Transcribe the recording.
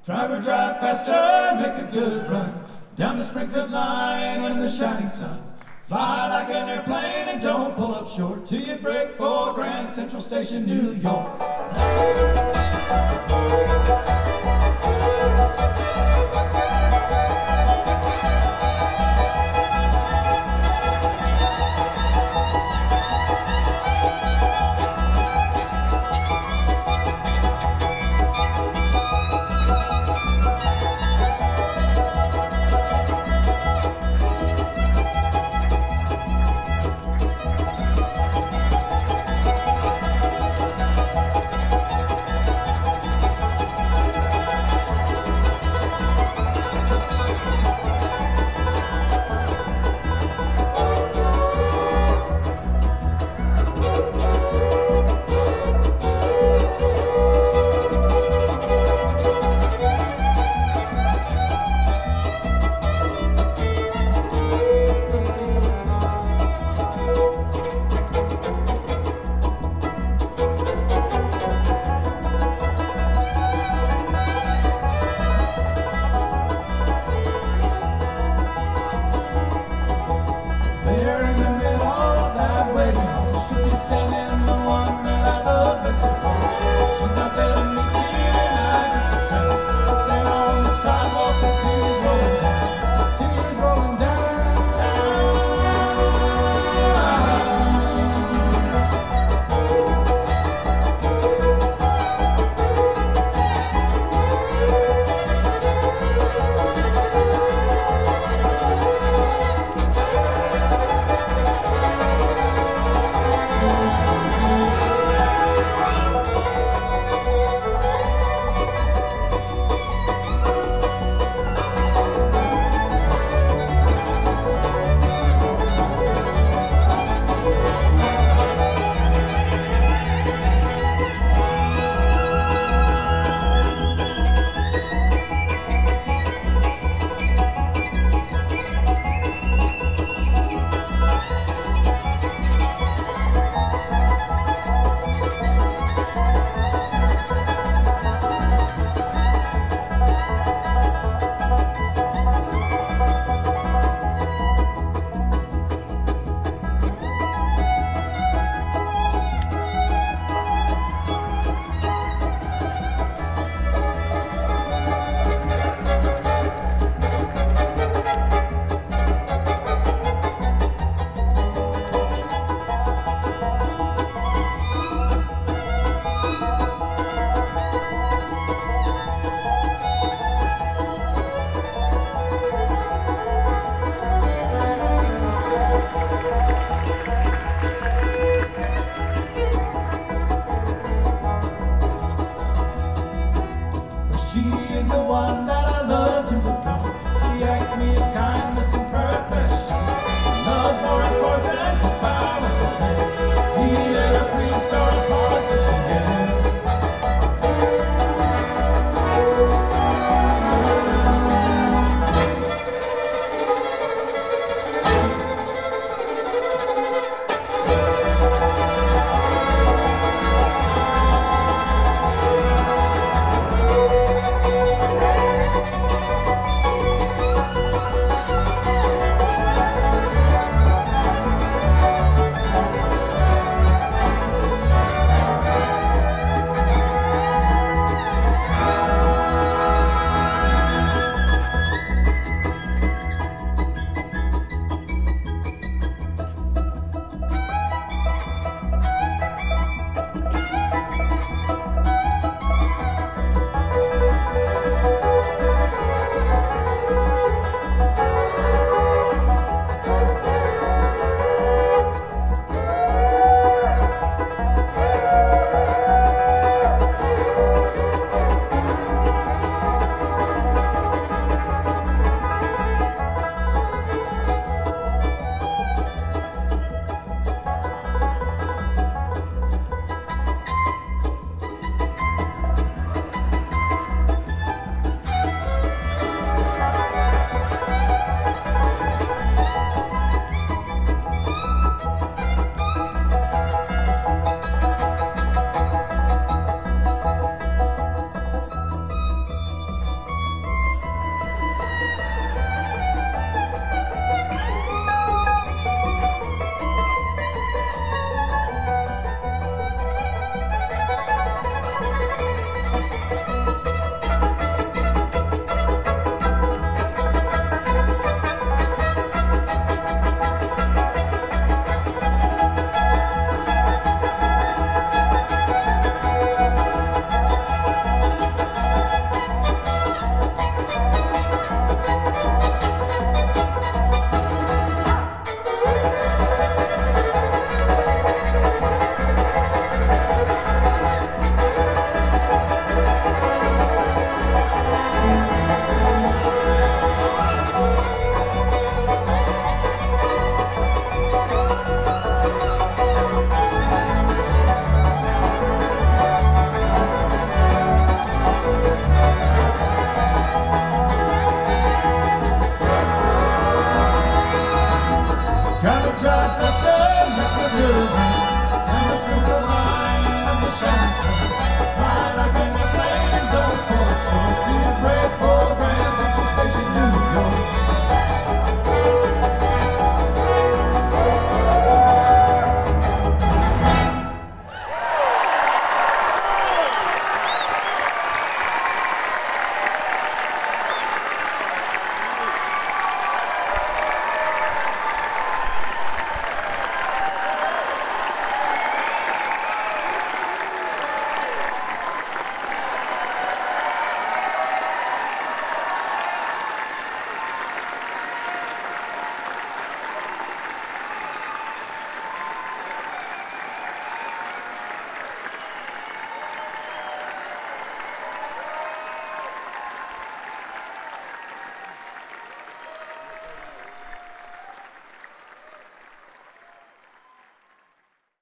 Driver, drive faster, make a good run. Down the Springfield line in the shining sun. Fly like an airplane and don't pull up short till you break for Grand Central Station, New York. There in the middle of that waiting hall should be standing the one that I love best of all. She's not there to meet me, then I get to tell. I stand on the sidewalk with tears rolling down, tears rolling down. She is the one that